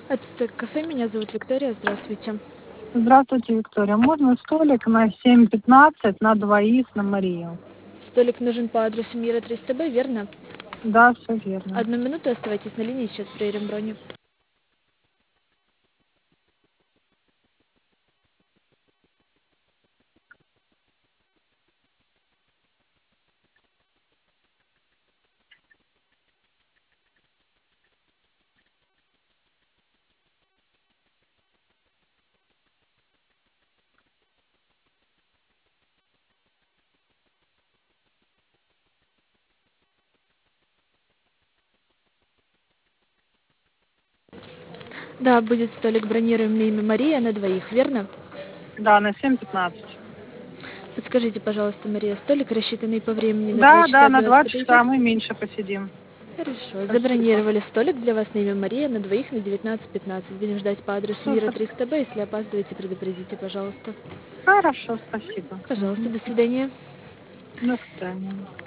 Это кафе, меня зовут Виктория, здравствуйте. Здравствуйте, Виктория. Можно столик на 7:15 на двоих на Марию? Столик нужен по адресу Мира 300Б, верно? Да, все верно. Одну минуту оставайтесь на линии, сейчас проверим броню. Да, будет столик, бронируем на имя Мария на двоих, верно? Да, на 7:15. Подскажите, пожалуйста, Мария, столик, рассчитанный по времени на 2 Да, часа, на для вас 2 часа подойдет? мы меньше посидим. Хорошо, Спасибо. забронировали столик для вас на имя Мария на двоих на 19:15. Будем ждать по адресу Мира Супер. 300Б. Если опаздываете, предупредите, пожалуйста. Хорошо, спасибо. Пожалуйста, Мгм. до свидания. До свидания.